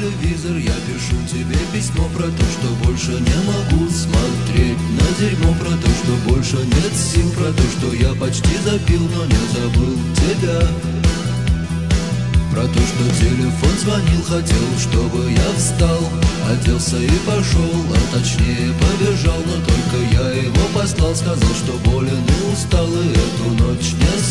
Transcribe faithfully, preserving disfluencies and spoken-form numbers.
телевизор, я пишу тебе письмо про то, что больше не могу смотреть на дерьмо, про то, что больше нет сил, про то, что я почти запил, но не забыл тебя. Про то, что телефон звонил, хотел, чтобы я встал, оделся и пошел, а точнее побежал, но только я его послал, сказал, что болен и устал, и эту ночь не